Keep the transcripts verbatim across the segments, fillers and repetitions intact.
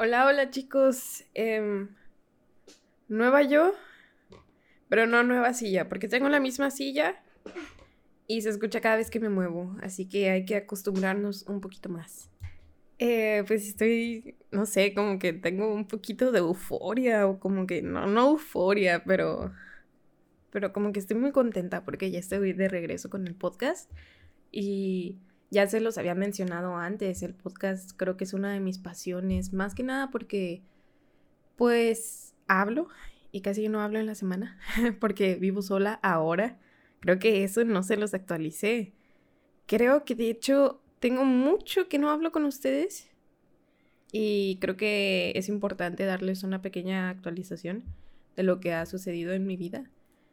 Hola, hola chicos. Em, nueva yo, pero no nueva silla, porque tengo la misma silla y se escucha cada vez que me muevo, así que hay que acostumbrarnos un poquito más. Eh, pues estoy, no sé, como que tengo un poquito de euforia o como que, no, no euforia, pero, pero como que estoy muy contenta porque ya estoy de regreso con el podcast y ya se los había mencionado antes. El podcast creo que es una de mis pasiones, más que nada porque pues hablo y casi no hablo en la semana porque vivo sola ahora. Creo que eso no se los actualicé. Creo que de hecho tengo mucho que no hablo con ustedes y creo que es importante darles una pequeña actualización de lo que ha sucedido en mi vida.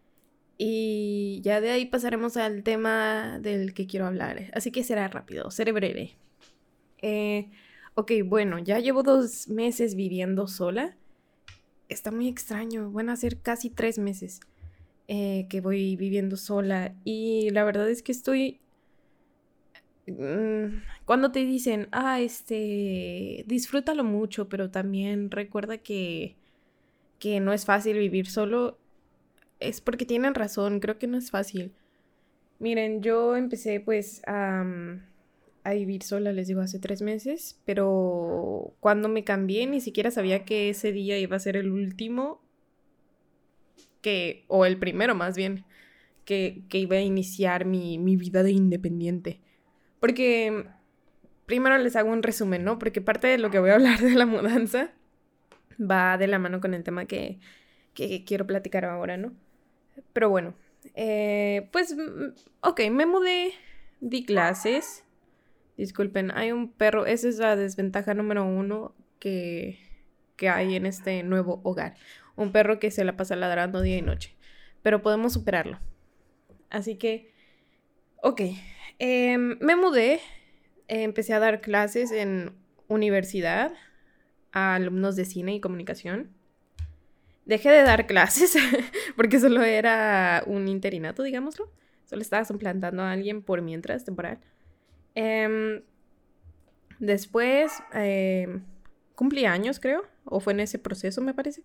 Y ya de ahí pasaremos al tema del que quiero hablar. Así que será rápido, seré breve. Eh, ok, bueno, ya llevo dos meses viviendo sola. Está muy extraño. Van a ser casi tres meses eh, que voy viviendo sola. Y la verdad es que estoy... mm, cuando te dicen, ah, este, disfrútalo mucho, pero también recuerda que, que no es fácil vivir solo, es porque tienen razón, creo que no es fácil. Miren, yo empecé pues a, mm, a vivir sola, les digo, hace tres meses, pero cuando me cambié ni siquiera sabía que ese día iba a ser el último que, o el primero más bien, que, que iba a iniciar mi, mi vida de independiente. Porque primero les hago un resumen, ¿no? Porque parte de lo que voy a hablar de la mudanza va de la mano con el tema que, que quiero platicar ahora, ¿no? Pero bueno, eh, pues, mm, ok, me mudé, di clases. Disculpen, hay un perro, esa es la desventaja número uno que, que hay en este nuevo hogar. Un perro que se la pasa ladrando día y noche. Pero podemos superarlo. Así que, ok, eh, me mudé, eh, empecé a dar clases en universidad a alumnos de cine y comunicación. Dejé de dar clases porque solo era un interinato, digámoslo. Solo estaba suplantando a alguien por mientras, temporal. Eh, después, eh, cumplí años, creo, o fue en ese proceso, me parece.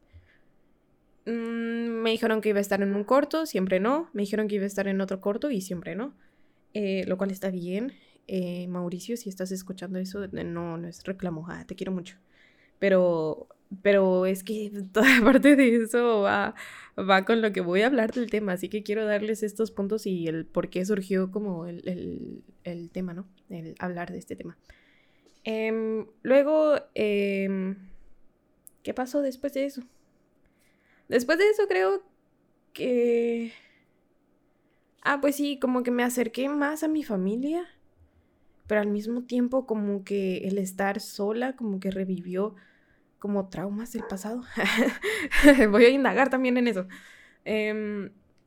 Mm, me dijeron que iba a estar en un corto, siempre no. Me dijeron que iba a estar en otro corto y siempre no. Eh, lo cual está bien. Eh, Mauricio, si estás escuchando eso, no, no es reclamo, ah, te quiero mucho. Pero, pero es que toda parte de eso va, va con lo que voy a hablar del tema, así que quiero darles estos puntos y el por qué surgió como el, el, el tema, ¿no? El hablar de este tema. Eh, luego, eh, ¿qué pasó después de eso? Después de eso creo que... Ah, pues sí, como que me acerqué más a mi familia, pero al mismo tiempo como que el estar sola como que revivió como traumas del pasado. Voy a indagar también en eso. Eh,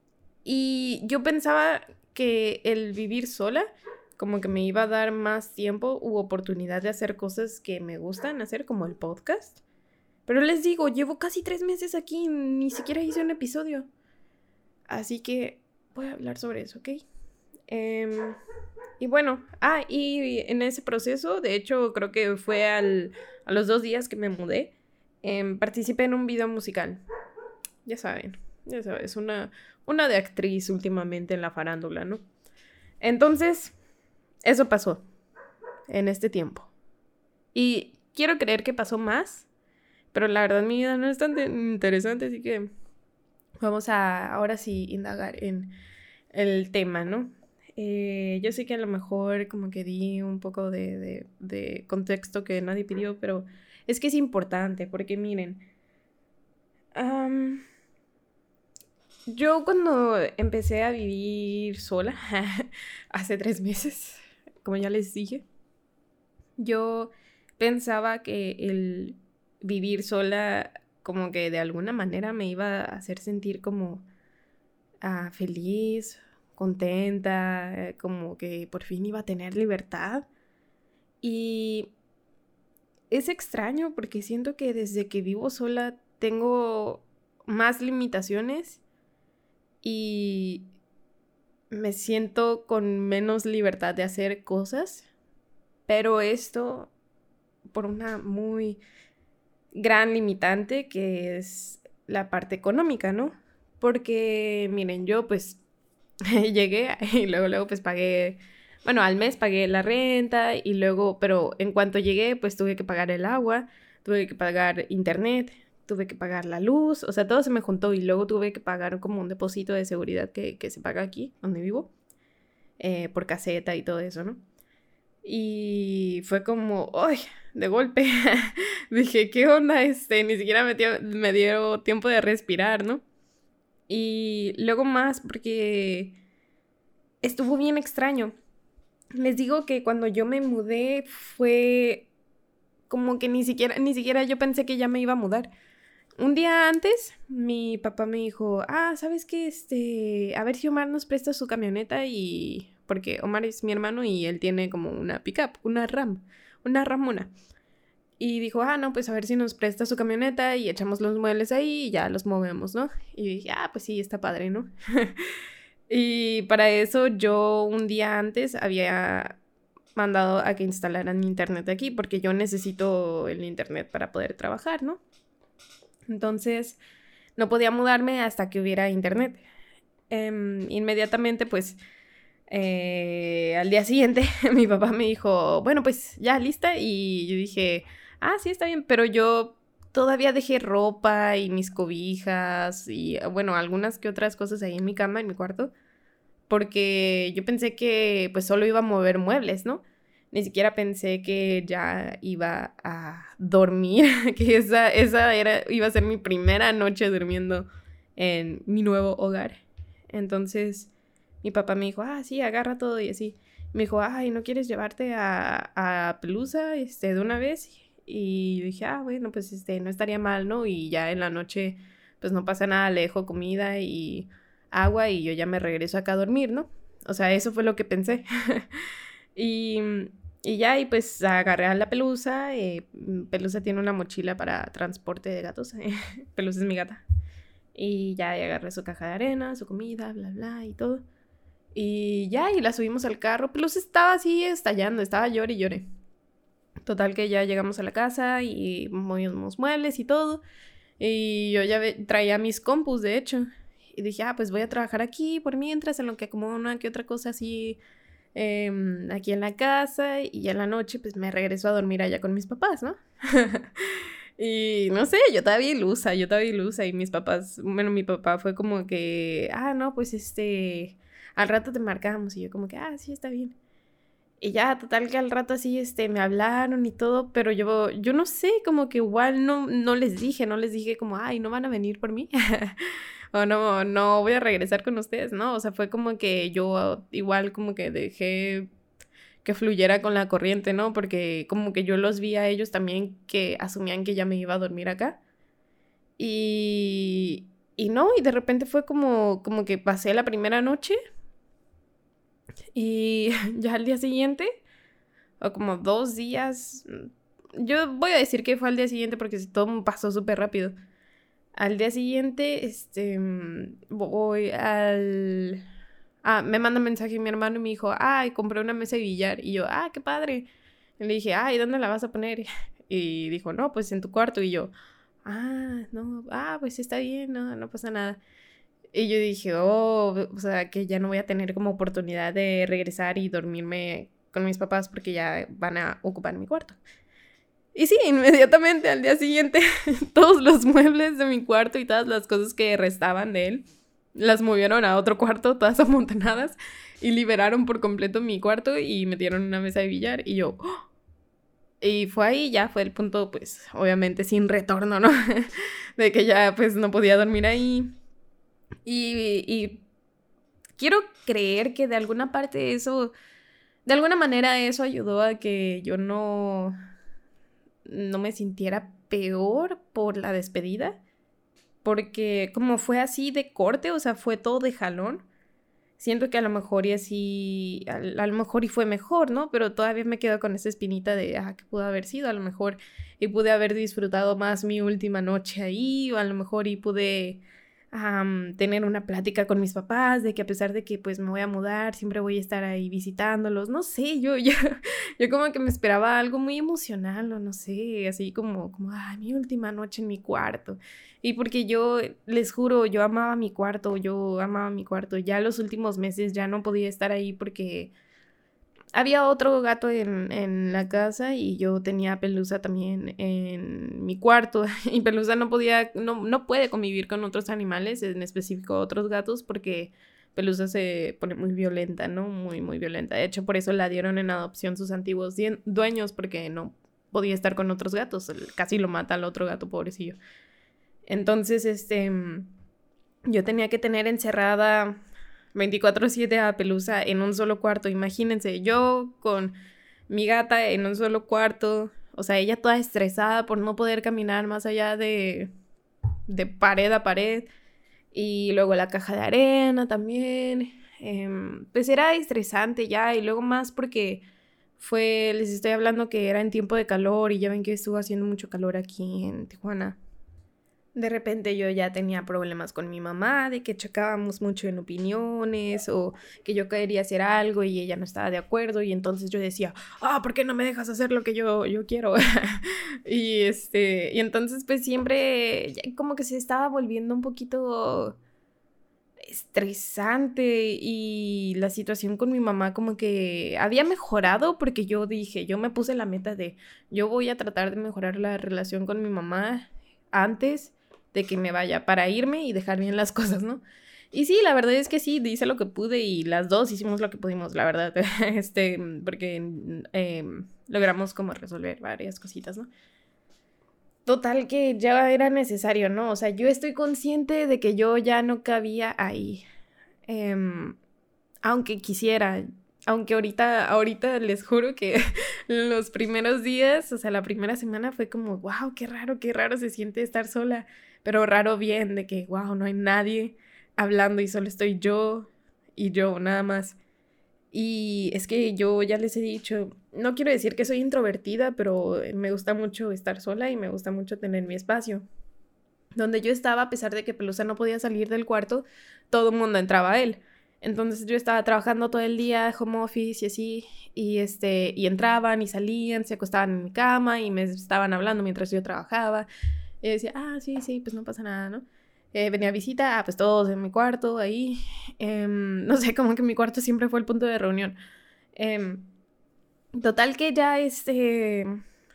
y yo pensaba que el vivir sola como que me iba a dar más tiempo u oportunidad de hacer cosas que me gustan hacer, como el podcast. Pero les digo, llevo casi tres meses aquí y ni siquiera hice un episodio. Así que voy a hablar sobre eso, ¿ok? Eh, y bueno, ah, y en ese proceso, de hecho, creo que fue al, a los dos días que me mudé, eh, participé en un video musical. Ya saben, ya sabes, una, una de actriz últimamente en la farándula, ¿no? Entonces, eso pasó en este tiempo. Y quiero creer que pasó más, pero la verdad mi vida no es tan interesante, así que vamos a ahora sí indagar en el tema, ¿no? Eh, yo sé que a lo mejor como que di un poco de, de, de contexto que nadie pidió, pero es que es importante porque miren, um, yo cuando empecé a vivir sola, hace tres meses, como ya les dije, yo pensaba que el vivir sola como que de alguna manera me iba a hacer sentir como ah, feliz, contenta, eh, como que por fin iba a tener libertad. Y es extraño porque siento que desde que vivo sola tengo más limitaciones y me siento con menos libertad de hacer cosas, pero esto por una muy gran limitante que es la parte económica, ¿no? Porque, miren, yo pues llegué y luego, luego pues pagué, bueno, al mes pagué la renta y luego, pero en cuanto llegué pues tuve que pagar el agua, tuve que pagar internet, tuve que pagar la luz, o sea, todo se me juntó y luego tuve que pagar como un depósito de seguridad que, que se paga aquí, donde vivo, eh, por caseta y todo eso, ¿no? Y fue como, ¡ay! De golpe. Dije, ¿qué onda? Este, ni siquiera me, dio, me dio tiempo de respirar, ¿no? Y luego más porque estuvo bien extraño. Les digo que cuando yo me mudé fue como que ni siquiera, ni siquiera yo pensé que ya me iba a mudar. Un día antes, mi papá me dijo, ah, ¿sabes qué? Este, a ver si Omar nos presta su camioneta y... Porque Omar es mi hermano y él tiene como una pickup, una Ram, una Ramona. Y dijo, ah, no, pues a ver si nos presta su camioneta y echamos los muebles ahí y ya los movemos, ¿no? Y dije, ah, pues sí, está padre, ¿no? Y para eso yo un día antes había mandado a que instalaran internet aquí porque yo necesito el internet para poder trabajar, ¿no? Entonces no podía mudarme hasta que hubiera internet. Um, inmediatamente, pues, eh, al día siguiente mi papá me dijo, bueno, pues ya lista. Y yo dije, ah, sí, está bien, pero yo todavía dejé ropa y mis cobijas y, bueno, algunas que otras cosas ahí en mi cama, en mi cuarto, porque yo pensé que pues solo iba a mover muebles, ¿no? Ni siquiera pensé que ya iba a dormir, que esa, esa era, iba a ser mi primera noche durmiendo en mi nuevo hogar. Entonces mi papá me dijo, ah, sí, agarra todo y así. Me dijo, ay, ¿no quieres llevarte a, a Pelusa este, de una vez? Y dije, ah, bueno, pues este, no estaría mal, ¿no? Y ya en la noche, pues no pasa nada, le dejo comida y agua y yo ya me regreso acá a dormir, ¿no? O sea, eso fue lo que pensé. y, y ya, y pues agarré a la Pelusa. Eh, Pelusa tiene una mochila para transporte de gatos. Pelusa es mi gata. Y ya, y agarré su caja de arena, su comida, bla, bla, y todo. Y ya, y la subimos al carro. Pelusa estaba así estallando, estaba llore y llore. Total que ya llegamos a la casa y movimos muebles y todo. Y yo ya ve, traía mis compus, de hecho. Y dije, ah, pues voy a trabajar aquí por mientras, en lo que acomodo una que otra cosa así eh, aquí en la casa. Y ya en la noche, pues me regreso a dormir allá con mis papás, ¿no? Y no sé, yo estaba ilusa, yo estaba ilusa. Y mis papás, bueno, mi papá fue como que, ah, no, pues este, al rato te marcamos. Y yo como que, ah, sí, está bien. Y ya, total que al rato así, este, me hablaron y todo, pero yo, yo no sé, como que igual no, no les dije, no les dije como, ay, ¿no van a venir por mí? O no, no voy a regresar con ustedes, ¿no? O sea, fue como que yo igual como que dejé que fluyera con la corriente, ¿no? Porque como que yo los vi a ellos también que asumían que ya me iba a dormir acá. Y, y no, y de repente fue como, como que pasé la primera noche. Y ya al día siguiente, o como dos días, yo voy a decir que fue al día siguiente porque todo pasó súper rápido. Al día siguiente, este, voy al... Ah, me manda un mensaje mi hermano y me dijo, ay, compré una mesa de billar. Y yo, ah, qué padre. Y le dije, ay, ¿dónde la vas a poner? Y dijo, no, pues en tu cuarto. Y yo, ah, no, ah, pues está bien, no, no pasa nada. Y yo dije, oh, o sea, que ya no voy a tener como oportunidad de regresar y dormirme con mis papás porque ya van a ocupar mi cuarto. Y sí, inmediatamente al día siguiente, todos los muebles de mi cuarto y todas las cosas que restaban de él, las movieron a otro cuarto, todas amontonadas, y liberaron por completo mi cuarto y metieron una mesa de billar. Y yo, ¡oh! Y fue ahí, ya fue el punto, pues, obviamente sin retorno, ¿no? De que ya, pues, no podía dormir ahí. Y, y quiero creer que de alguna parte eso, de alguna manera eso ayudó a que yo no, no me sintiera peor por la despedida. Porque como fue así de corte, o sea, fue todo de jalón. Siento que a lo mejor y así, a, a lo mejor y fue mejor, ¿no? Pero todavía me quedo con esa espinita de, ah, ¿qué pudo haber sido? A lo mejor y pude haber disfrutado más mi última noche ahí, o a lo mejor y pude um, tener una plática con mis papás de que a pesar de que pues me voy a mudar, siempre voy a estar ahí visitándolos. No sé, yo, yo, yo como que me esperaba algo muy emocional o no sé, así como, como, ah, mi última noche en mi cuarto. Y porque yo, les juro, yo amaba mi cuarto, yo amaba mi cuarto. Ya los últimos meses ya no podía estar ahí porque había otro gato en, en la casa y yo tenía a Pelusa también en mi cuarto. Y Pelusa no podía, no, no puede convivir con otros animales, en específico otros gatos, porque Pelusa se pone muy violenta, ¿no? Muy, muy violenta. De hecho, por eso la dieron en adopción sus antiguos dueños, porque no podía estar con otros gatos. Casi lo mata al otro gato, pobrecillo. Entonces, este, yo tenía que tener encerrada veinticuatro siete a Pelusa en un solo cuarto. Imagínense, yo con mi gata en un solo cuarto, o sea, ella toda estresada por no poder caminar más allá de, de pared a pared, y luego la caja de arena también, eh, pues era estresante ya, y luego más porque fue, les estoy hablando que era en tiempo de calor, y ya ven que estuvo haciendo mucho calor aquí en Tijuana. De repente yo ya tenía problemas con mi mamá, de que chocábamos mucho en opiniones o que yo quería hacer algo y ella no estaba de acuerdo, y entonces yo decía, ah, ¿por qué no me dejas hacer lo que yo, yo quiero? y este y entonces pues siempre como que se estaba volviendo un poquito estresante, y la situación con mi mamá como que había mejorado porque yo dije, yo me puse la meta de yo voy a tratar de mejorar la relación con mi mamá antes de que me vaya, para irme y dejar bien las cosas, ¿no? Y sí, la verdad es que sí, hice lo que pude y las dos hicimos lo que pudimos, la verdad, este, porque eh, logramos como resolver varias cositas, ¿no? Total que ya era necesario, ¿no? O sea, yo estoy consciente de que yo ya no cabía ahí, eh, aunque quisiera, aunque ahorita, ahorita les juro que los primeros días, o sea, la primera semana fue como, wow, qué raro, qué raro se siente estar sola, pero raro bien, de que, wow, no hay nadie hablando y solo estoy yo y yo, nada más. Y es que yo ya les he dicho, no quiero decir que soy introvertida, pero me gusta mucho estar sola y me gusta mucho tener mi espacio. Donde yo estaba, a pesar de que Pelusa no podía salir del cuarto, todo el mundo entraba a él. Entonces yo estaba trabajando todo el día, home office y así, y, este, y entraban y salían, se acostaban en mi cama y me estaban hablando mientras yo trabajaba. Y decía, ah, sí, sí, pues no pasa nada, ¿no? Eh, venía a visita, ah, pues todos en mi cuarto, ahí. Eh, no sé, como que mi cuarto siempre fue el punto de reunión. Eh, total que ya, este...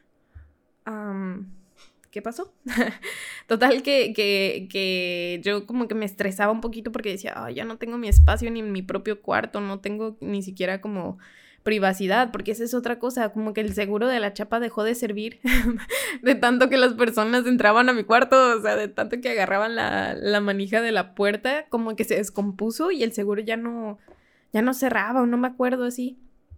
Um, ¿qué pasó? Total que, que, que yo como que me estresaba un poquito porque decía, oh, ya no tengo mi espacio ni en mi propio cuarto, no tengo ni siquiera como privacidad, porque esa es otra cosa, como que el seguro de la chapa dejó de servir de tanto que las personas entraban a mi cuarto, o sea, de tanto que agarraban la, la manija de la puerta, como que se descompuso y el seguro ya no, ya no cerraba, o no me acuerdo así.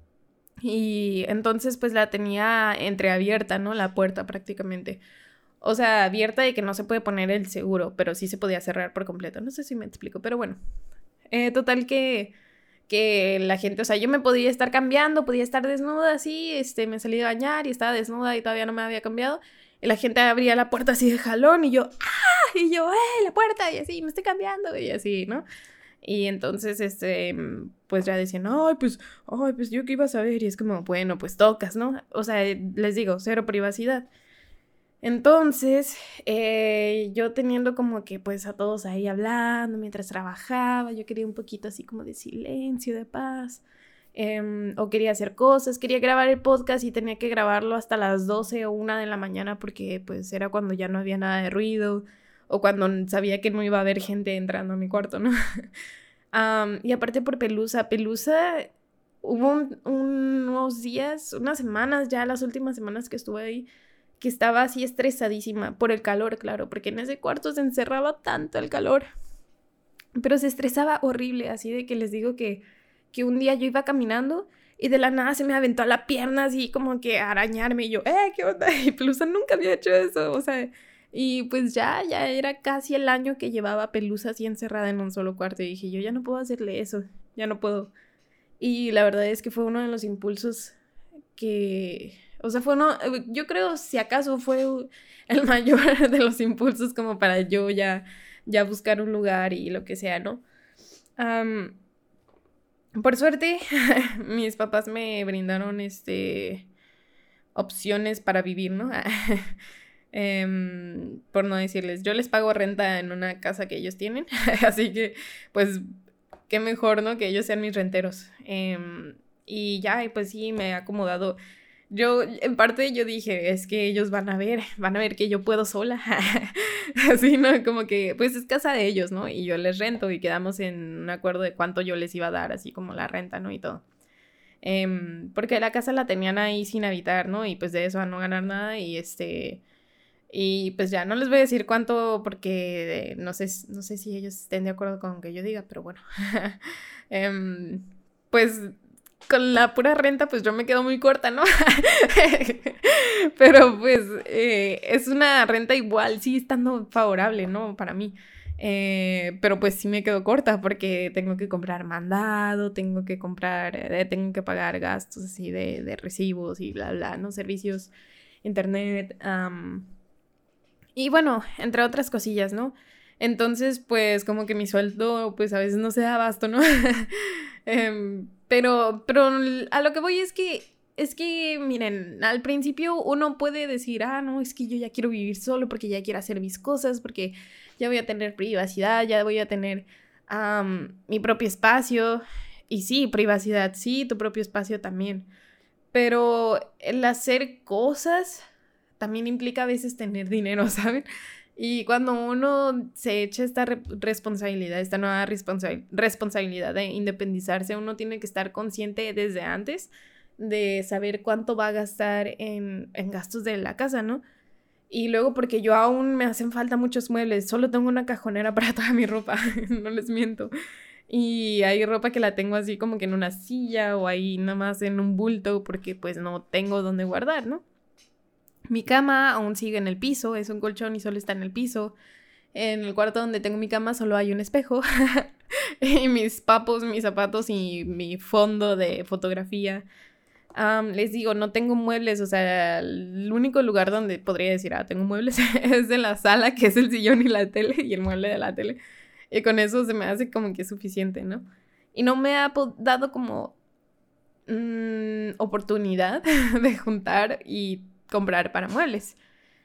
Y entonces pues la tenía entreabierta, ¿no? La puerta prácticamente. O sea, abierta de que no se puede poner el seguro, pero sí se podía cerrar por completo. No sé si me explico, pero bueno. Eh, total que, que la gente, o sea, yo me podía estar cambiando, podía estar desnuda así, este, me salí a bañar y estaba desnuda y todavía no me había cambiado. Y la gente abría la puerta así de jalón y yo, ¡ah! Y yo, ¡eh! La puerta, y así, me estoy cambiando, y así, ¿no? Y entonces, este, pues ya decían, ay, pues, ay, pues yo qué iba a saber. Y es como, bueno, pues tocas, ¿no? O sea, les digo, cero privacidad. Entonces, eh, yo teniendo como que pues a todos ahí hablando mientras trabajaba, yo quería un poquito así como de silencio, de paz, eh, o quería hacer cosas, quería grabar el podcast y tenía que grabarlo hasta las doce o una de la mañana porque pues era cuando ya no había nada de ruido o cuando sabía que no iba a haber gente entrando a mi cuarto, ¿no? um, y aparte por Pelusa, Pelusa, hubo un, un, unos días, unas semanas ya, las últimas semanas que estuve ahí, que estaba así estresadísima por el calor, claro, porque en ese cuarto se encerraba tanto el calor, pero se estresaba horrible, así de que les digo que, que un día yo iba caminando y de la nada se me aventó a la pierna así como que a arañarme y yo, eh, ¿qué onda? Y Pelusa nunca había hecho eso, o sea, y pues ya, ya era casi el año que llevaba Pelusa así encerrada en un solo cuarto y dije, yo ya no puedo hacerle eso, ya no puedo. Y la verdad es que fue uno de los impulsos que... O sea, fue uno, yo creo, si acaso fue el mayor de los impulsos como para yo ya ya buscar un lugar y lo que sea, ¿no? Um, por suerte, mis papás me brindaron, este, opciones para vivir, ¿no? Um, por no decirles, yo les pago renta en una casa que ellos tienen, así que, pues, qué mejor, ¿no? Que ellos sean mis renteros. Um, y ya, y pues sí, me he acomodado. Yo, en parte, yo dije, es que ellos van a ver, van a ver que yo puedo sola. Así, ¿no? Como que, pues, es casa de ellos, ¿no? Y yo les rento y quedamos en un acuerdo de cuánto yo les iba a dar, así como la renta, ¿no? Y todo. Um, porque la casa la tenían ahí sin habitar, ¿no? Y pues de eso a no ganar nada y este... Y pues ya, no les voy a decir cuánto porque eh, no sé, no sé si ellos estén de acuerdo con que yo diga, pero bueno. um, pues con la pura renta pues yo me quedo muy corta, ¿no? Pero pues eh, es una renta igual, sí estando favorable, ¿no? Para mí. Eh, pero pues sí me quedo corta porque tengo que comprar mandado, tengo que comprar, eh, tengo que pagar gastos así de, de recibos y bla, bla, ¿no? Servicios, internet, um, y bueno, entre otras cosillas, ¿no? Entonces, pues, como que mi sueldo, pues, a veces no se da abasto, ¿no? um, pero, pero a lo que voy es que, es que, miren, al principio uno puede decir, ah, no, es que yo ya quiero vivir solo porque ya quiero hacer mis cosas, porque ya voy a tener privacidad, ya voy a tener um, mi propio espacio. Y sí, privacidad, sí, tu propio espacio también. Pero el hacer cosas también implica a veces tener dinero, ¿saben? Y cuando uno se echa esta re- responsabilidad, esta nueva responsa- responsabilidad de independizarse, uno tiene que estar consciente desde antes de saber cuánto va a gastar en, en gastos de la casa, ¿no? Y luego porque yo aún me hacen falta muchos muebles, solo tengo una cajonera para toda mi ropa, no les miento. Y hay ropa que la tengo así como que en una silla o ahí nada más en un bulto porque pues no tengo dónde guardar, ¿no? Mi cama aún sigue en el piso, es un colchón y solo está en el piso. En el cuarto donde tengo mi cama solo hay un espejo. Y mis papos, mis zapatos y mi fondo de fotografía. Um, les digo, no tengo muebles, o sea, el único lugar donde podría decir, ah, tengo muebles es en la sala, que es el sillón y la tele y el mueble de la tele. Y con eso se me hace como que suficiente, ¿no? Y no me ha dado como mmm, oportunidad de juntar y comprar para muebles.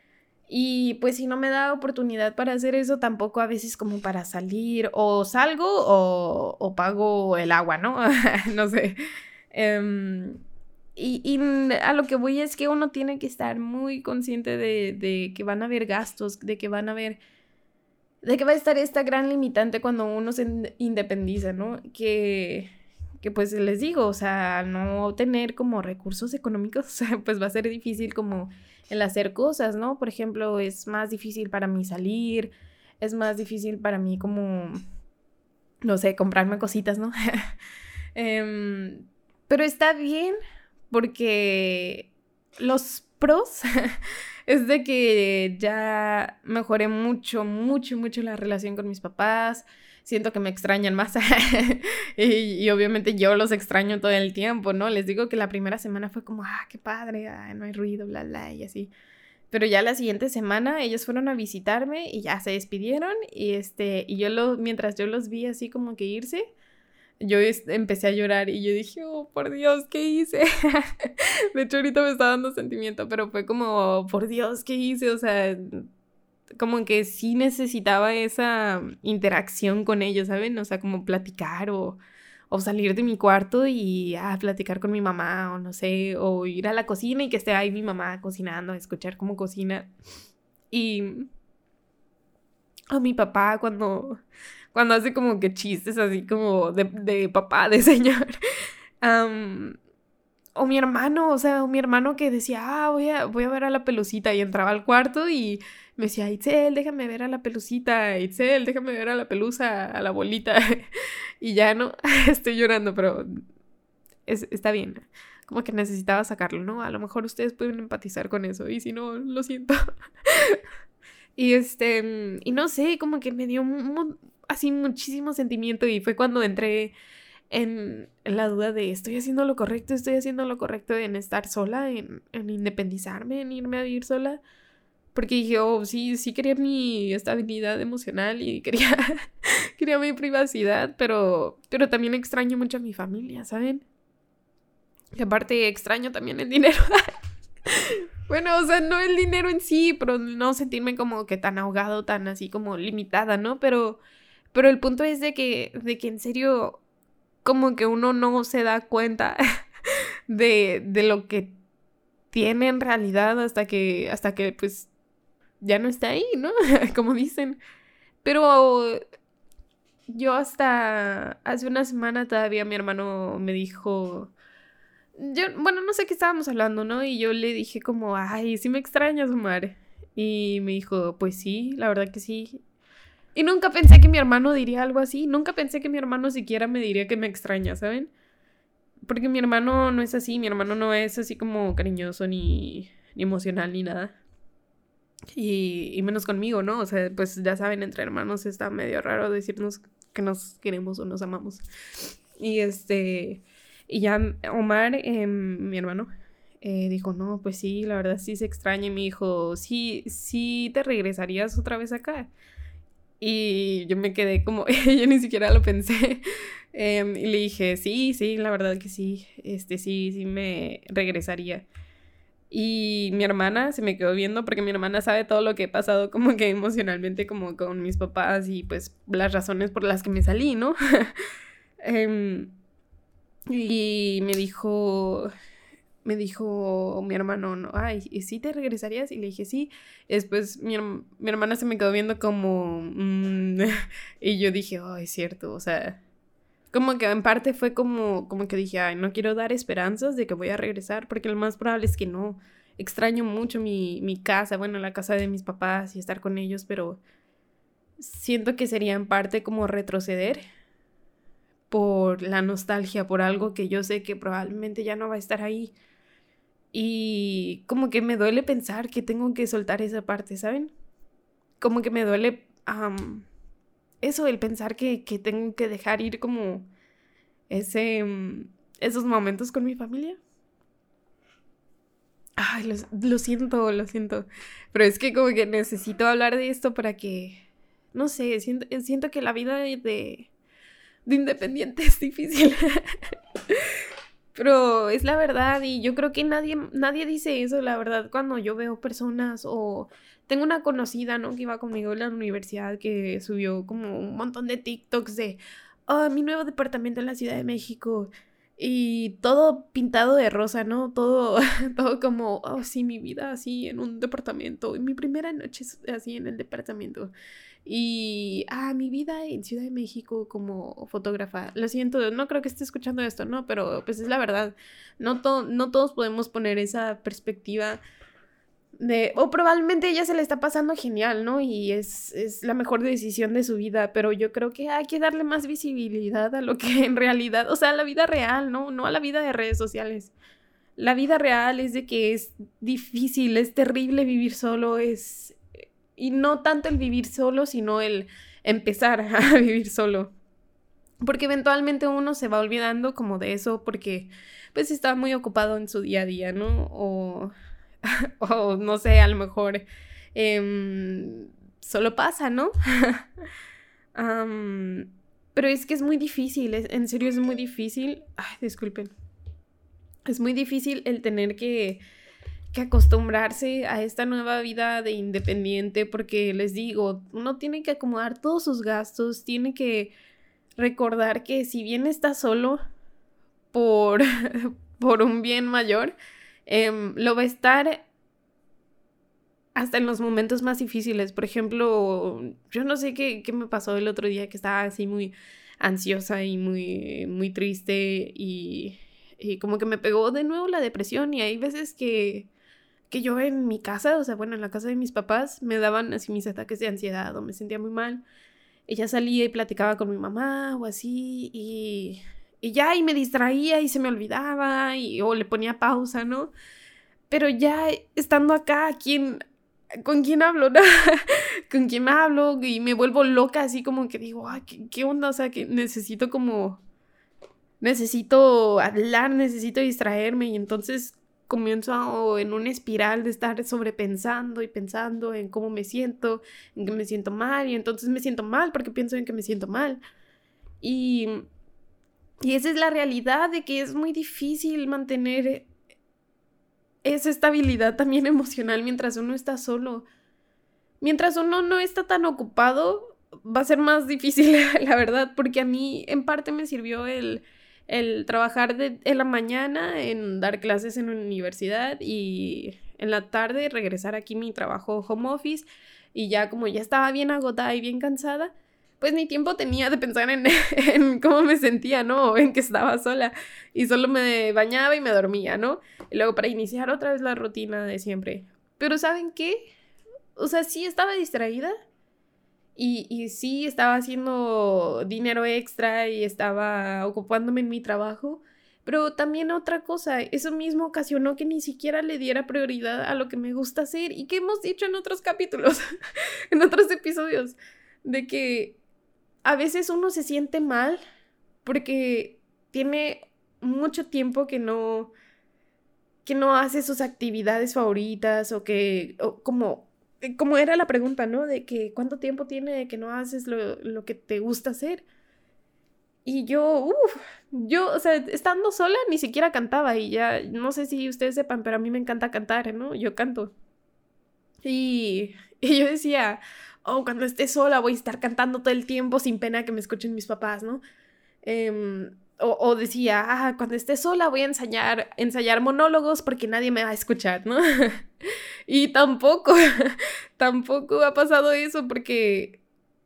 Y pues si no me da oportunidad para hacer eso, tampoco a veces como para salir, o salgo o, o pago el agua, ¿no? No sé. Um, y, y a lo que voy es que uno tiene que estar muy consciente de, de que van a haber gastos, de que van a haber, de que va a estar esta gran limitante cuando uno se independiza, ¿no? Que, que pues les digo, o sea, no tener como recursos económicos, pues va a ser difícil como el hacer cosas, ¿no? Por ejemplo, es más difícil para mí salir, es más difícil para mí como, no sé, comprarme cositas, ¿no? um, pero está bien porque los pros es de que ya mejoré mucho, mucho, mucho la relación con mis papás. Siento que me extrañan más. y, y obviamente yo los extraño todo el tiempo, ¿no? Les digo que la primera semana fue como, ah, qué padre, ah, no hay ruido, bla, bla, y así. Pero ya la siguiente semana ellos fueron a visitarme y ya se despidieron. Y, este, y yo lo, mientras yo los vi así como que irse, yo empecé a llorar y yo dije, oh, por Dios, ¿qué hice? De hecho, ahorita me está dando sentimiento, pero fue como, por Dios, ¿qué hice? O sea, como que sí necesitaba esa interacción con ellos, ¿saben? O sea, como platicar o, o salir de mi cuarto y ah, platicar con mi mamá o no sé, o ir a la cocina y que esté ahí mi mamá cocinando, escuchar cómo cocina. Y a mi papá cuando... Cuando hace como que chistes así como de, de papá, de señor. Um, o mi hermano, o sea, o mi hermano que decía, ah, voy a, voy a ver a la Pelucita. Y entraba al cuarto y me decía, Itzel, déjame ver a la Pelucita. Itzel, déjame ver a la pelusa, a la bolita. Y ya no, estoy llorando, pero es, está bien. Como que necesitaba sacarlo, ¿no? A lo mejor ustedes pueden empatizar con eso. Y si no, lo siento. Y este, y no sé, como que me dio un, así muchísimo sentimiento y fue cuando entré en, en la duda de estoy haciendo lo correcto, estoy haciendo lo correcto en estar sola, en, en independizarme, en irme a vivir sola. Porque dije, oh, sí, sí quería mi estabilidad emocional y quería, quería mi privacidad, pero, pero también extraño mucho a mi familia, ¿saben? Y aparte extraño también el dinero. Bueno, o sea, no el dinero en sí, pero no sentirme como que tan ahogado, tan así como limitada, ¿no? Pero, pero el punto es de que, de que en serio, como que uno no se da cuenta de, de lo que tiene en realidad hasta que, hasta que, pues, ya no está ahí, ¿no? Como dicen. Pero yo hasta hace una semana todavía mi hermano me dijo... Yo, bueno, no sé qué estábamos hablando, ¿no? Y yo le dije como, ay, sí me extrañas, Omar. Y me dijo, pues sí, la verdad que sí. Y nunca pensé que mi hermano diría algo así. Nunca pensé que mi hermano siquiera me diría que me extraña, ¿saben? Porque mi hermano no es así. Mi hermano no es así como cariñoso ni, ni emocional ni nada. Y, y menos conmigo, ¿no? O sea, pues ya saben, entre hermanos está medio raro decirnos que nos queremos o nos amamos. Y este... Y ya Omar, eh, mi hermano, eh, dijo, no, pues sí, la verdad sí se extraña. Y me dijo, sí, sí te regresarías otra vez acá. Y yo me quedé como, yo ni siquiera lo pensé. Eh, y le dije, sí, sí, la verdad que sí, este, sí, sí me regresaría. Y mi hermana se me quedó viendo porque mi hermana sabe todo lo que he pasado como que emocionalmente como con mis papás y pues las razones por las que me salí, ¿no? eh, Y me dijo, me dijo mi hermano, no, ay, ¿y sí te regresarías? Y le dije, sí. Después mi, herm- mi hermana se me quedó viendo como, mm, y yo dije, oh, es cierto, o sea, como que en parte fue como, como que dije, ay, no quiero dar esperanzas de que voy a regresar, porque lo más probable es que no. Extraño mucho mi, mi casa, bueno, la casa de mis papás y estar con ellos, pero siento que sería en parte como retroceder por la nostalgia, por algo que yo sé que probablemente ya no va a estar ahí. Y como que me duele pensar que tengo que soltar esa parte, ¿saben? Como que me duele um, eso, el pensar que, que tengo que dejar ir como ese, um, esos momentos con mi familia. Ay, lo, lo siento, lo siento. Pero es que como que necesito hablar de esto para que, no sé, siento, siento que la vida de, de independiente es difícil. Pero es la verdad y yo creo que nadie, nadie dice eso, la verdad, cuando yo veo personas o tengo una conocida, ¿no? Que iba conmigo en la universidad que subió como un montón de TikToks de, oh, mi nuevo departamento en la Ciudad de México y todo pintado de rosa, ¿no? Todo, todo como, oh, sí, mi vida así en un departamento y mi primera noche así en el departamento. Y, ah, mi vida en Ciudad de México como fotógrafa. Lo siento, no creo que esté escuchando esto, ¿no? Pero pues es la verdad. No, to- no todos podemos poner esa perspectiva de... O probablemente a ella se le está pasando genial, ¿no? Y es, es la mejor decisión de su vida. Pero yo creo que hay que darle más visibilidad a lo que en realidad... O sea, a la vida real, ¿no? No a la vida de redes sociales. La vida real es de que es difícil, es terrible vivir solo, es... Y no tanto el vivir solo, sino el empezar a vivir solo. Porque eventualmente uno se va olvidando como de eso porque pues está muy ocupado en su día a día, ¿no? O, o no sé, a lo mejor eh, solo pasa, ¿no? um, pero es que es muy difícil, es, en serio es muy difícil. Ay, disculpen. Es muy difícil el tener que que acostumbrarse a esta nueva vida de independiente porque les digo, uno tiene que acomodar todos sus gastos, tiene que recordar que si bien está solo por, por un bien mayor, eh, lo va a estar hasta en los momentos más difíciles. Por ejemplo, yo no sé qué, qué me pasó el otro día que estaba así muy ansiosa y muy, muy triste y, y como que me pegó de nuevo la depresión y hay veces que que yo en mi casa, o sea, bueno, en la casa de mis papás, me daban así mis ataques de ansiedad o me sentía muy mal. Y ya salía y platicaba con mi mamá o así y, y ya, y me distraía y se me olvidaba y, o le ponía pausa, ¿no? Pero ya estando acá, ¿quién, ¿con quién hablo? ¿No? ¿Con quién hablo? Y me vuelvo loca, así como que digo, ay, ¿qué, qué onda? O sea, que necesito como, necesito hablar, necesito distraerme y entonces comienzo en una espiral de estar sobrepensando y pensando en cómo me siento, en que me siento mal, y entonces me siento mal porque pienso en que me siento mal. Y, y esa es la realidad de que es muy difícil mantener esa estabilidad también emocional mientras uno está solo. Mientras uno no está tan ocupado, va a ser más difícil, la verdad, porque a mí en parte me sirvió el, el trabajar de, en la mañana, en dar clases en una universidad, y en la tarde regresar aquí a mi trabajo home office, y ya como ya estaba bien agotada y bien cansada, pues ni tiempo tenía de pensar en, en cómo me sentía, ¿no? O en que estaba sola, y solo me bañaba y me dormía, ¿no? Y luego para iniciar otra vez la rutina de siempre. Pero ¿saben qué? O sea, sí estaba distraída, y, y sí estaba haciendo dinero extra y estaba ocupándome en mi trabajo, pero también otra cosa, eso mismo ocasionó que ni siquiera le diera prioridad a lo que me gusta hacer y que hemos dicho en otros capítulos, en otros episodios, de que a veces uno se siente mal porque tiene mucho tiempo que no, que no hace sus actividades favoritas, o que, o como, como era la pregunta, ¿no? De que cuánto tiempo tiene que no haces lo, lo que te gusta hacer. Y yo, uff, yo, o sea, estando sola ni siquiera cantaba, y ya, no sé si ustedes sepan, pero a mí me encanta cantar, ¿no? Yo canto. Y, y yo decía, oh, cuando esté sola voy a estar cantando todo el tiempo sin pena que me escuchen mis papás, ¿no? Eh, o, o decía, ah, cuando esté sola voy a ensayar, ensayar monólogos porque nadie me va a escuchar, ¿no? Y tampoco, tampoco ha pasado eso porque,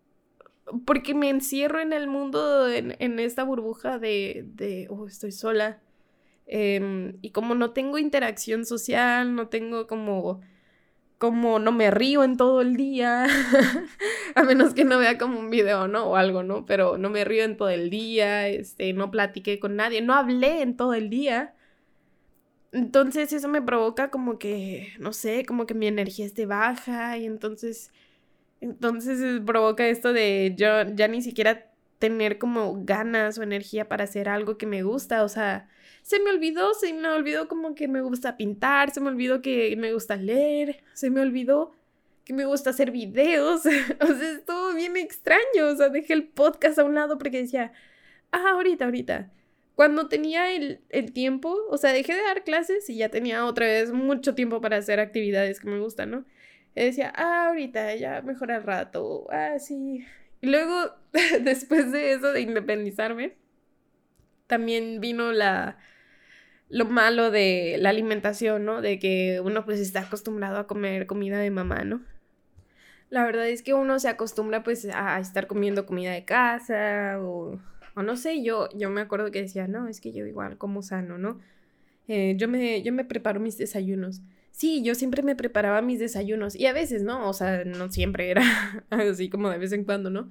porque me encierro en el mundo, en, en esta burbuja de, de, oh, estoy sola. Eh, y como no tengo interacción social, no tengo como... como no me río en todo el día, a menos que no vea como un video, ¿no? O algo, ¿no? Pero no me río en todo el día, este, no platiqué con nadie, no hablé en todo el día. Entonces eso me provoca como que, no sé, como que mi energía esté baja, y entonces, entonces eh, provoca esto de yo ya ni siquiera tener como ganas o energía para hacer algo que me gusta. O sea, se me olvidó, se me olvidó como que me gusta pintar, se me olvidó que me gusta leer, se me olvidó que me gusta hacer videos. O sea, estuvo bien extraño. O sea, dejé el podcast a un lado porque decía, ah, ahorita, ahorita. Cuando tenía el, el tiempo, o sea, dejé de dar clases y ya tenía otra vez mucho tiempo para hacer actividades que me gustan, ¿no? Y decía, ah, ahorita, ya mejor al rato, ah, sí. Y luego, después de eso, de independizarme, también vino la, lo malo de la alimentación, ¿no? De que uno pues está acostumbrado a comer comida de mamá, ¿no? La verdad es que uno se acostumbra pues a estar comiendo comida de casa, o, o no sé, yo, yo me acuerdo que decía, no, es que yo igual como sano, ¿no? Eh, yo, me, yo me preparo mis desayunos. Sí, yo siempre me preparaba mis desayunos, y a veces, ¿no? O sea, no siempre era así como de vez en cuando, ¿no?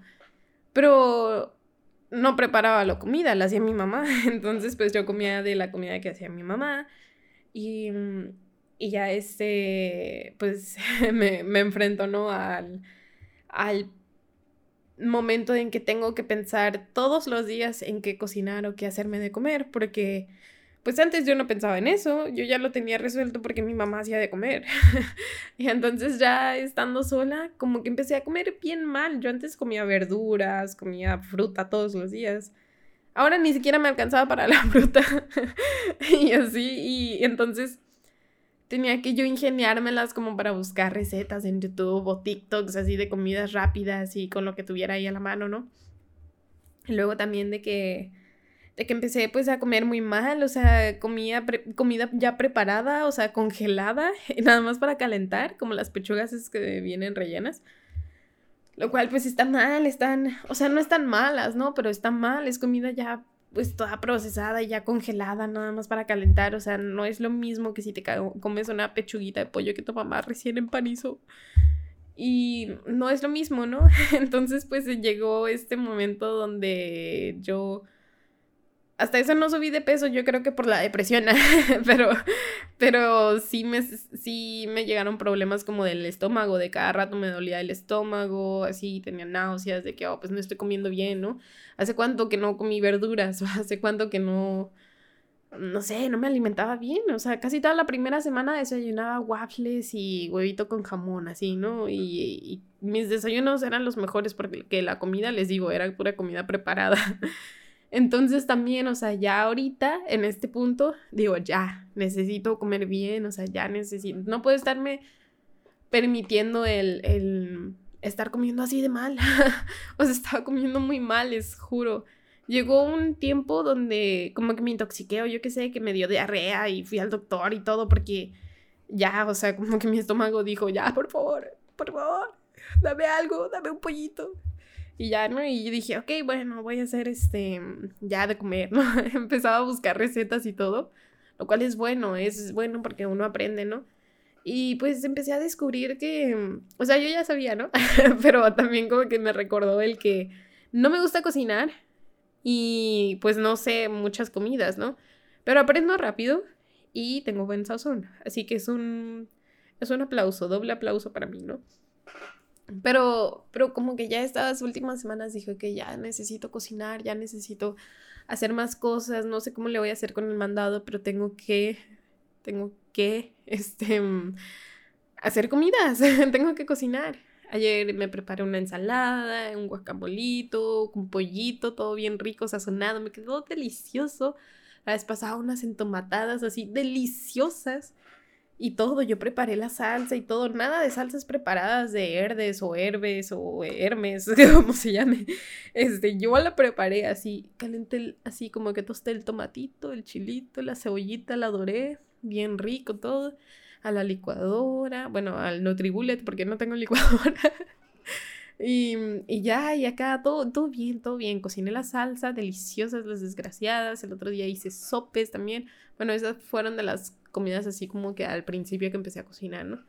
Pero no preparaba la comida, la hacía mi mamá. Entonces, pues yo comía de la comida que hacía mi mamá. Y, y ya este, pues me, me enfrento, ¿no? Al, al momento en que tengo que pensar todos los días en qué cocinar o qué hacerme de comer, porque pues antes yo no pensaba en eso, yo ya lo tenía resuelto porque mi mamá hacía de comer. Y entonces ya estando sola, como que empecé a comer bien mal. Yo antes comía verduras, comía fruta todos los días. Ahora ni siquiera me alcanzaba para la fruta. Y así, y entonces tenía que yo ingeniármelas como para buscar recetas en YouTube o TikToks así de comidas rápidas y con lo que tuviera ahí a la mano, ¿no? Y luego también de que, de que empecé pues a comer muy mal, o sea, comía pre- comida ya preparada, o sea, congelada, nada más para calentar, como las pechugas esas que vienen rellenas. Lo cual pues está mal, están, o sea, no están malas, ¿no? Pero está mal, es comida ya pues toda procesada y ya congelada, nada más para calentar. O sea, no es lo mismo que si te ca- comes una pechuguita de pollo que tu mamá recién empanizó. Y no es lo mismo, ¿no? Entonces pues llegó este momento donde yo... Hasta eso no subí de peso, yo creo que por la depresión, pero, pero sí, me, sí me llegaron problemas como del estómago, de cada rato me dolía el estómago, así tenía náuseas, de que, oh, pues no estoy comiendo bien, ¿no? ¿Hace cuánto que no comí verduras? ¿O hace cuánto que no, no sé, no me alimentaba bien. O sea, casi toda la primera semana desayunaba waffles y huevito con jamón, así, ¿no? Y, y mis desayunos eran los mejores porque la comida, les digo, era pura comida preparada. Entonces también, o sea, ya ahorita, en este punto, digo, ya, necesito comer bien, o sea, ya necesito, no puedo estarme permitiendo el, el estar comiendo así de mal. O sea, estaba comiendo muy mal, les juro. Llegó un tiempo donde como que me intoxiqué o yo qué sé, que me dio diarrea y fui al doctor y todo porque ya, o sea, como que mi estómago dijo, ya, por favor, por favor, dame algo, dame un pollito. Y ya, ¿no? Y yo dije, ok, bueno, voy a hacer este, ya de comer, ¿no? Empezaba a buscar recetas y todo, lo cual es bueno, es bueno porque uno aprende, ¿no? Y pues empecé a descubrir que, o sea, yo ya sabía, ¿no? Pero también como que me recordó el que no me gusta cocinar y pues no sé muchas comidas, ¿no? Pero aprendo rápido y tengo buen sazón, así que es un, es un aplauso, doble aplauso para mí, ¿no? Pero, pero como que ya estas últimas semanas dije que ya necesito cocinar, ya necesito hacer más cosas, no sé cómo le voy a hacer con el mandado, pero tengo que, tengo que, este, hacer comidas, tengo que cocinar. Ayer me preparé una ensalada, un guacamolito, un pollito, todo bien rico, sazonado, me quedó delicioso. La vez pasada unas entomatadas así deliciosas. Y todo, yo preparé la salsa y todo, nada de salsas preparadas de Herdes o Herbes o Hermes, como se llame. Este, yo la preparé así, calenté, el, así como que tosté el tomatito, el chilito, la cebollita, la doré, bien rico todo, a la licuadora, bueno, al Nutribullet porque no tengo licuadora. Y, y ya, y acá todo, todo bien, todo bien. Cociné la salsa, deliciosas las desgraciadas. El otro día hice sopes también. Bueno, esas fueron de las comidas así como que al principio que empecé a cocinar, ¿no?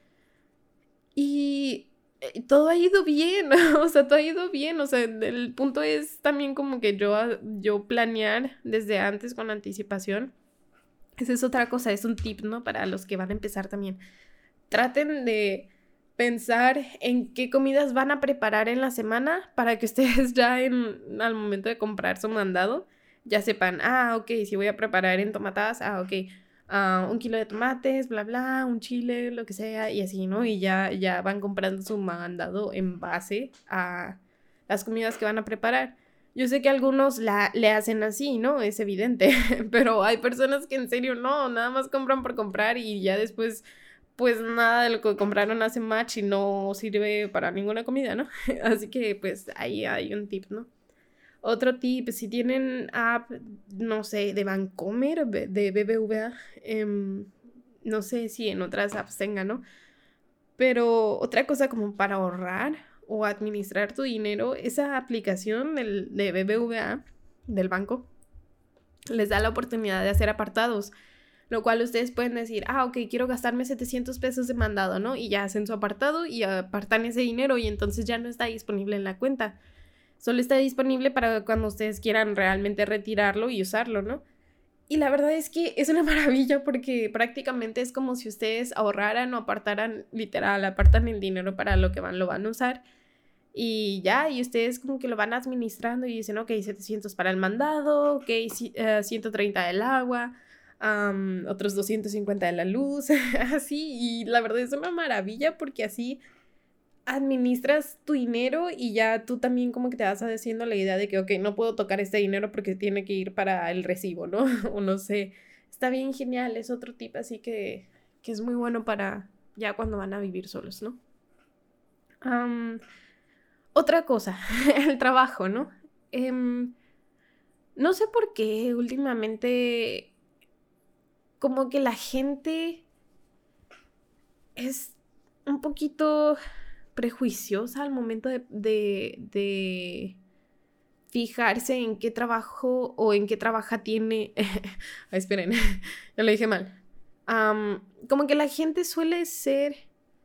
Y eh, todo ha ido bien, o sea, todo ha ido bien. O sea, el punto es también como que yo, yo planear desde antes con anticipación. Esa es otra cosa, es un tip, ¿no? Para los que van a empezar también. Traten de pensar en qué comidas van a preparar en la semana para que ustedes ya en, al momento de comprar su mandado ya sepan, ah, ok, si voy a preparar entomatadas, ah, ok, uh, un kilo de tomates, bla, bla, un chile, lo que sea, y así, ¿no? Y ya, ya van comprando su mandado en base a las comidas que van a preparar. Yo sé que algunos la, le hacen así, ¿no? Es evidente, pero hay personas que en serio no, nada más compran por comprar y ya después pues nada de lo que compraron hace match y no sirve para ninguna comida, ¿no? Así que pues ahí hay un tip, ¿no? Otro tip, si tienen app, no sé, de Bancomer, de B B V A, eh, no sé si en otras apps tengan, ¿no? Pero otra cosa como para ahorrar o administrar tu dinero, esa aplicación del, de B B V A, del banco, les da la oportunidad de hacer apartados. Lo cual ustedes pueden decir, ah, ok, quiero gastarme setecientos pesos de mandado, ¿no? Y ya hacen su apartado y apartan ese dinero y entonces ya no está disponible en la cuenta. Solo está disponible para cuando ustedes quieran realmente retirarlo y usarlo, ¿no? Y la verdad es que es una maravilla porque prácticamente es como si ustedes ahorraran o apartaran, literal, apartan el dinero para lo que van, lo van a usar. Y ya, y ustedes como que lo van administrando y dicen, ok, setecientos para el mandado, ok, uh, ciento treinta del agua, Um, otros doscientos cincuenta de la luz, así, y la verdad es una maravilla porque así administras tu dinero y ya tú también como que te vas haciendo la idea de que, ok, no puedo tocar este dinero porque tiene que ir para el recibo, ¿no? O no sé, está bien genial, es otro tip así que, que es muy bueno para ya cuando van a vivir solos, ¿no? Um, otra cosa, el trabajo, ¿no? Um, no sé por qué últimamente como que la gente es un poquito prejuiciosa al momento de, de, de fijarse en qué trabajo o en qué trabaja tiene. Ay, esperen, ya lo dije mal. Um, como que la gente suele ser...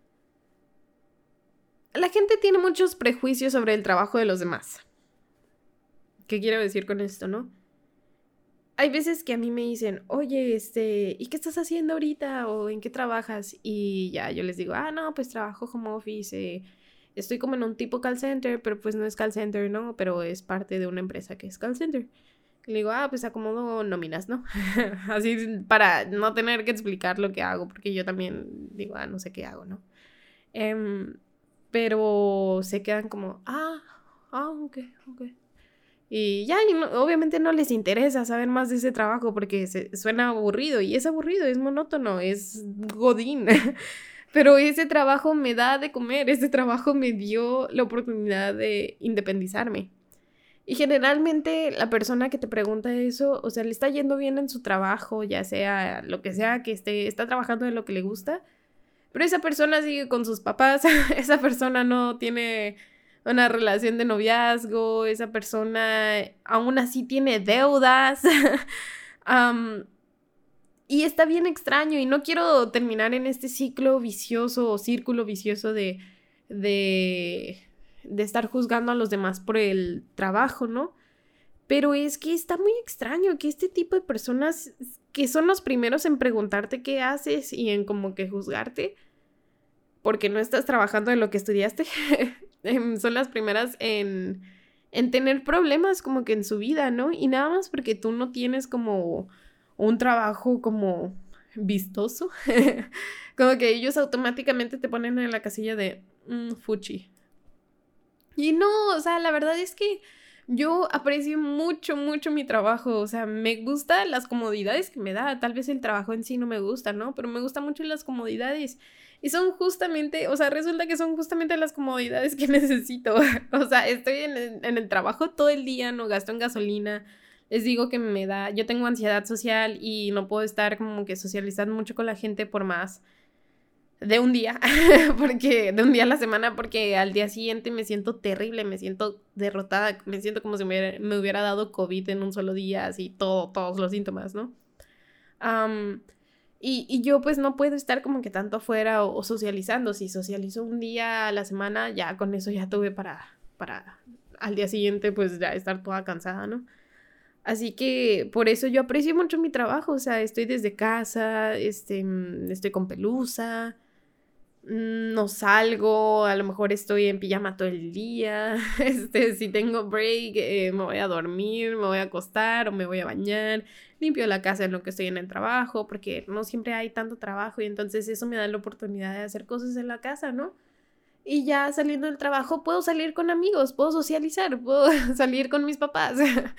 La gente tiene muchos prejuicios sobre el trabajo de los demás. ¿Qué quiero decir con esto, no? Hay veces que a mí me dicen, oye, este, ¿y qué estás haciendo ahorita? ¿O en qué trabajas? Y ya, yo les digo, ah, no, pues trabajo home office, eh, estoy como en un tipo call center, pero pues no es call center, ¿no? Pero es parte de una empresa que es call center. Le digo, ah, pues acomodo nóminas, ¿no? Así para no tener que explicar lo que hago, porque yo también digo, ah, no sé qué hago, ¿no? Um, pero se quedan como, ah, ah, ok, ok. Y ya, y no, obviamente no les interesa saber más de ese trabajo porque se, suena aburrido, y es aburrido, es monótono, es godín. Pero ese trabajo me da de comer, ese trabajo me dio la oportunidad de independizarme. Y generalmente la persona que te pregunta eso, o sea, le está yendo bien en su trabajo, ya sea lo que sea que esté, está trabajando en lo que le gusta, pero esa persona sigue con sus papás, esa persona no tiene una relación de noviazgo, esa persona aún así tiene deudas. um, y está bien extraño, y no quiero terminar en este ciclo vicioso o círculo vicioso de, de, de estar juzgando a los demás por el trabajo, ¿no? Pero es que está muy extraño que este tipo de personas que son los primeros en preguntarte qué haces y en como que juzgarte porque no estás trabajando en lo que estudiaste, son las primeras en, en tener problemas como que en su vida, ¿no? Y nada más porque tú no tienes como un trabajo como vistoso, como que ellos automáticamente te ponen en la casilla de mmm, fuchi. Y no, o sea, la verdad es que yo aprecio mucho, mucho mi trabajo, o sea, me gustan las comodidades que me da, tal vez el trabajo en sí no me gusta, ¿no? Pero me gustan mucho las comodidades, y son justamente, o sea, resulta que son justamente las comodidades que necesito, o sea, estoy en el, en el trabajo todo el día, no gasto en gasolina, les digo que me da, yo tengo ansiedad social y no puedo estar como que socializando mucho con la gente por más de un día, porque de un día a la semana, porque al día siguiente me siento terrible, me siento derrotada, me siento como si me hubiera, me hubiera dado COVID en un solo día, así todo, todos los síntomas, ¿no? Um, y, y yo pues no puedo estar como que tanto afuera o, o socializando. Si socializo un día a la semana, ya con eso ya tuve para, para al día siguiente pues ya estar toda cansada, ¿no? Así que por eso yo aprecio mucho mi trabajo, o sea, estoy desde casa, este, estoy con pelusa, no salgo, a lo mejor estoy en pijama todo el día, este, si tengo break, eh, me voy a dormir, me voy a acostar o me voy a bañar, limpio la casa en lo que estoy en el trabajo, porque no siempre hay tanto trabajo y entonces eso me da la oportunidad de hacer cosas en la casa, ¿no? Y ya saliendo del trabajo puedo salir con amigos, puedo socializar, puedo salir con mis papás.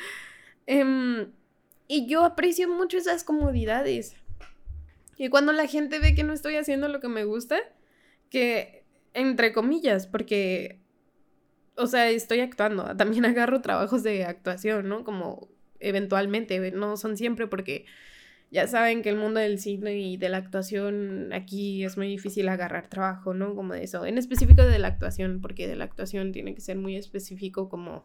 um, y yo aprecio mucho esas comodidades. Y cuando la gente ve que no estoy haciendo lo que me gusta, que entre comillas, porque, o sea, estoy actuando, también agarro trabajos de actuación, ¿no? Como eventualmente, no son siempre, porque ya saben que el mundo del cine y de la actuación aquí es muy difícil agarrar trabajo, ¿no? Como de eso, en específico de la actuación, porque de la actuación tiene que ser muy específico como,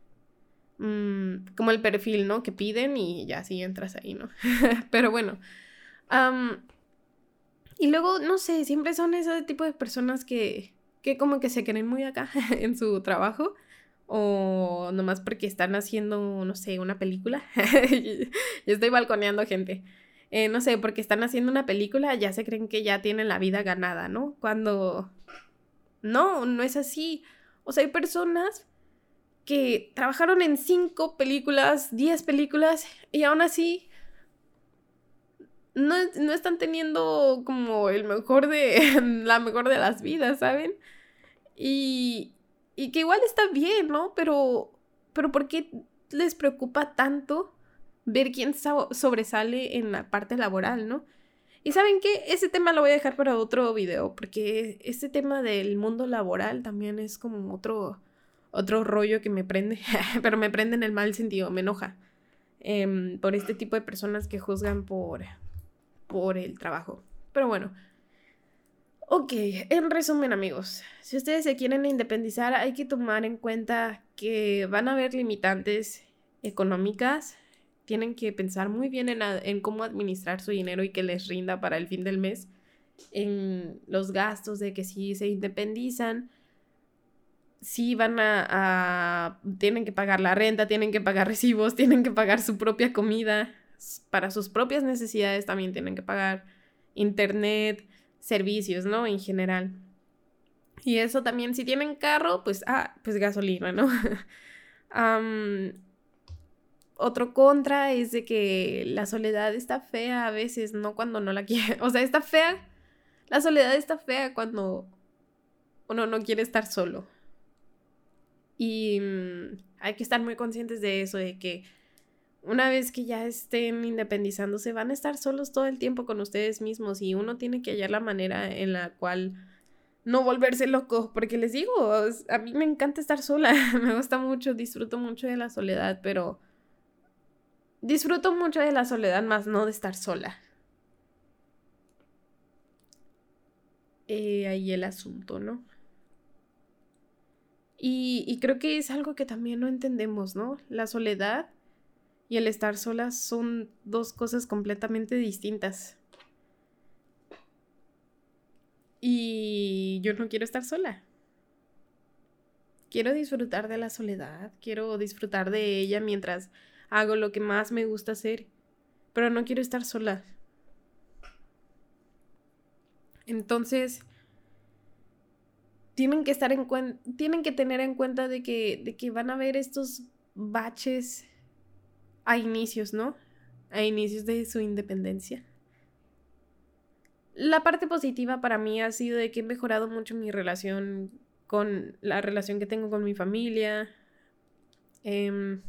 mmm, como el perfil, ¿no? Que piden y ya sí entras ahí, ¿no? Pero bueno, um, y luego, no sé, siempre son ese tipo de personas que, que como que se creen muy acá en su trabajo. O nomás porque están haciendo, no sé, una película. Yo estoy balconeando gente. Eh, no sé, porque están haciendo una película, ya se creen que ya tienen la vida ganada, ¿no? Cuando no, no es así. O sea, hay personas que trabajaron en cinco películas, diez películas, y aún así No, no están teniendo como el mejor de, la mejor de las vidas, ¿saben? Y, y que igual está bien, ¿no? Pero, pero ¿por qué les preocupa tanto ver quién so- sobresale en la parte laboral, ¿no? Y ¿saben qué? Ese tema lo voy a dejar para otro video, porque este tema del mundo laboral también es como otro, otro rollo que me prende, pero me prende en el mal sentido, me enoja, em, por este tipo de personas que juzgan por por el trabajo. Pero bueno, ok, en resumen, amigos, si ustedes se quieren independizar, hay que tomar en cuenta que van a haber limitantes económicas. Tienen que pensar muy bien en, a, en cómo administrar su dinero y que les rinda para el fin del mes, en los gastos de que si se independizan, sí van a, a tienen que pagar la renta, tienen que pagar recibos, tienen que pagar su propia comida, para sus propias necesidades también tienen que pagar internet, servicios, ¿no? En general. Y eso también, si tienen carro, pues, ah, pues gasolina, ¿no? um, otro contra es de que la soledad está fea a veces, no cuando no la quiere. O sea, está fea. La soledad está fea cuando uno no quiere estar solo. Y mmm, hay que estar muy conscientes de eso, de que una vez que ya estén independizándose, van a estar solos todo el tiempo con ustedes mismos y uno tiene que hallar la manera en la cual no volverse loco, porque les digo, a mí me encanta estar sola, me gusta mucho, disfruto mucho de la soledad, pero disfruto mucho de la soledad, más no de estar sola. Eh, ahí el asunto, ¿no? Y, y creo que es algo que también no entendemos, ¿no? La soledad y el estar solas son dos cosas completamente distintas. Y yo no quiero estar sola. Quiero disfrutar de la soledad, quiero disfrutar de ella mientras hago lo que más me gusta hacer, pero no quiero estar sola. Entonces, tienen que estar en cuen- tienen que tener en cuenta de que, de que van a haber estos baches a inicios, ¿no? A inicios de su independencia. La parte positiva para mí ha sido de que he mejorado mucho mi relación con la relación que tengo con mi familia. Eh,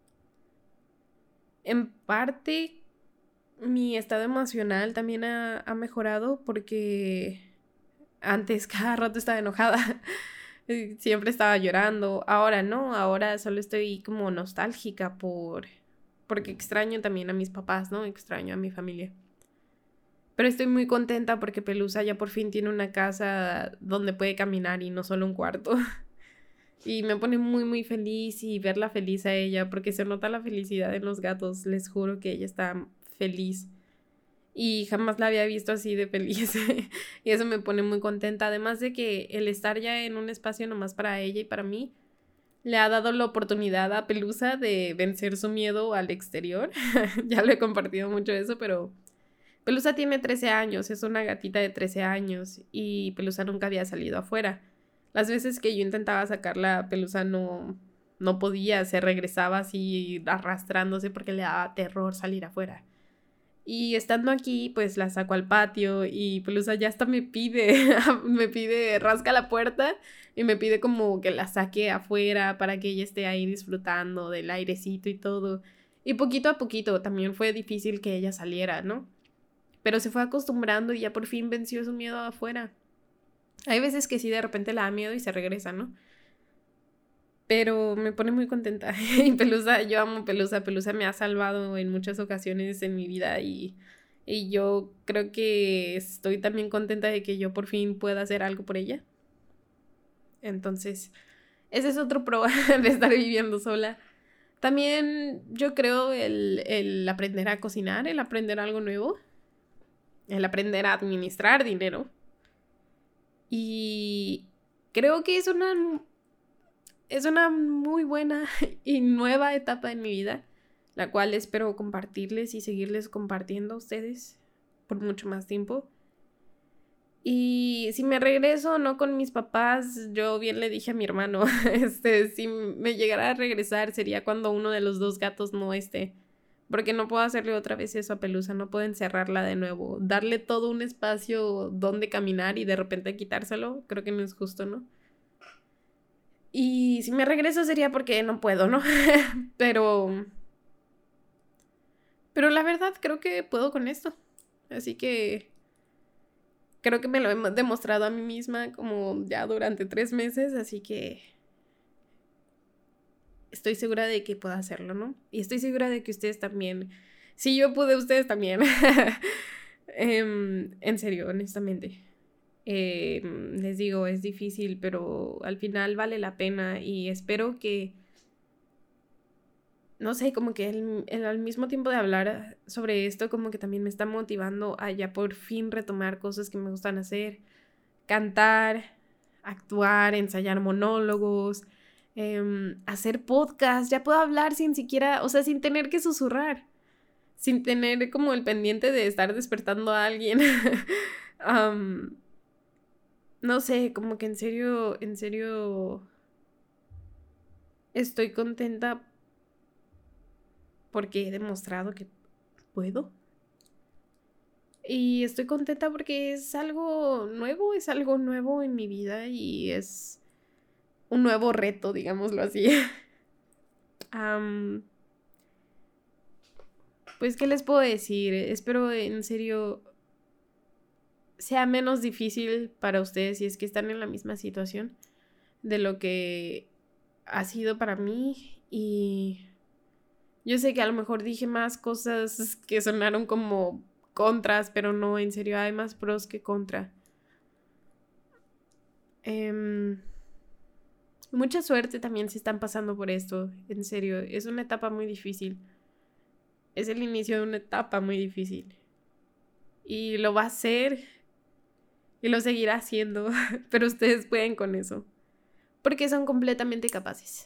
en parte, mi estado emocional también ha, ha mejorado porque antes cada rato estaba enojada. Siempre estaba llorando. Ahora no, ahora solo estoy como nostálgica por porque extraño también a mis papás, ¿no? Extraño a mi familia. Pero estoy muy contenta porque Pelusa ya por fin tiene una casa donde puede caminar y no solo un cuarto. Y me pone muy muy feliz y verla feliz a ella porque se nota la felicidad en los gatos. Les juro que ella está feliz. Y jamás la había visto así de feliz. Y eso me pone muy contenta. Además de que el estar ya en un espacio nomás para ella y para mí le ha dado la oportunidad a Pelusa de vencer su miedo al exterior. Ya lo he compartido mucho eso, pero Pelusa tiene trece años, es una gatita de trece años y Pelusa nunca había salido afuera. Las veces que yo intentaba sacarla, Pelusa no, no podía, se regresaba así arrastrándose porque le daba terror salir afuera. Y estando aquí, pues la saco al patio y Pelusa ya hasta me pide, me pide, rasca la puerta y me pide como que la saque afuera para que ella esté ahí disfrutando del airecito y todo. Y poquito a poquito también fue difícil que ella saliera, ¿no? Pero se fue acostumbrando y ya por fin venció su miedo afuera. Hay veces que sí, de repente le da miedo y se regresa, ¿no? Pero me pone muy contenta. Y Pelusa, yo amo Pelusa. Pelusa me ha salvado en muchas ocasiones en mi vida y, y yo creo que estoy también contenta de que yo por fin pueda hacer algo por ella. Entonces, ese es otro pro de estar viviendo sola. También yo creo el, el aprender a cocinar, el aprender algo nuevo, el aprender a administrar dinero. Y creo que es una, es una muy buena y nueva etapa en mi vida, la cual espero compartirles y seguirles compartiendo a ustedes por mucho más tiempo. Y si me regreso no con mis papás, yo bien le dije a mi hermano, este, si me llegara a regresar sería cuando uno de los dos gatos no esté. Porque no puedo hacerle otra vez eso a Pelusa, no puedo encerrarla de nuevo. Darle todo un espacio donde caminar y de repente quitárselo, creo que no es justo, ¿no? Y si me regreso sería porque no puedo, ¿no? Pero... Pero la verdad creo que puedo con esto. Así que... Creo que me lo he demostrado a mí misma como ya durante tres meses, así que... Estoy segura de que puedo hacerlo, ¿no? Y estoy segura de que ustedes también... Si yo pude, ustedes también. Um, en serio, honestamente. Eh, les digo, es difícil, pero al final vale la pena y espero que, no sé, como que el, el, al mismo tiempo de hablar sobre esto, como que también me está motivando a ya por fin retomar cosas que me gustan hacer, cantar, actuar, ensayar monólogos, eh, hacer podcast, ya puedo hablar sin siquiera, o sea, sin tener que susurrar. Sin tener como el pendiente de estar despertando a alguien. um, no sé, como que en serio, en serio estoy contenta porque he demostrado que puedo. Y estoy contenta porque es algo nuevo, es algo nuevo en mi vida y es un nuevo reto, digámoslo así. um, pues, ¿qué les puedo decir? Espero en serio sea menos difícil para ustedes si es que están en la misma situación de lo que ha sido para mí. Y yo sé que a lo mejor dije más cosas que sonaron como contras, pero no, en serio, hay más pros que contra. Um, mucha suerte también si están pasando por esto, en serio, es una etapa muy difícil. Es el inicio de una etapa muy difícil. Y lo va a hacer y lo seguirá haciendo, pero ustedes pueden con eso, porque son completamente capaces.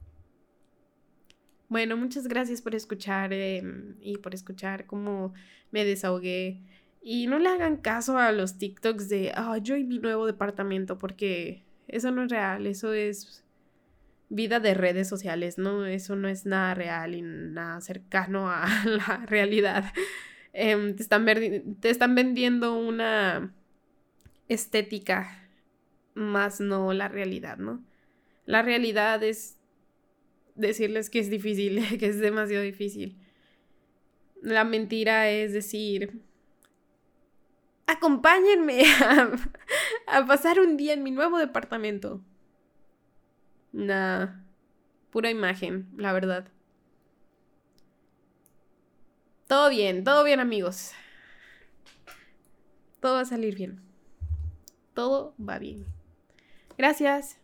Bueno, muchas gracias por escuchar eh, y por escuchar cómo me desahogué. Y no le hagan caso a los TikToks de oh, yo y mi nuevo departamento, porque eso no es real, eso es vida de redes sociales, ¿no? Eso no es nada real y nada cercano a la realidad. Eh, te, están ver- te están vendiendo una estética, más no la realidad, ¿no? La realidad es decirles que es difícil, que es demasiado difícil. La mentira es decir, acompáñenme a, a pasar un día en mi nuevo departamento. Nah, pura imagen, la verdad. Todo bien, todo bien, amigos. Todo va a salir bien. Todo va bien. Gracias.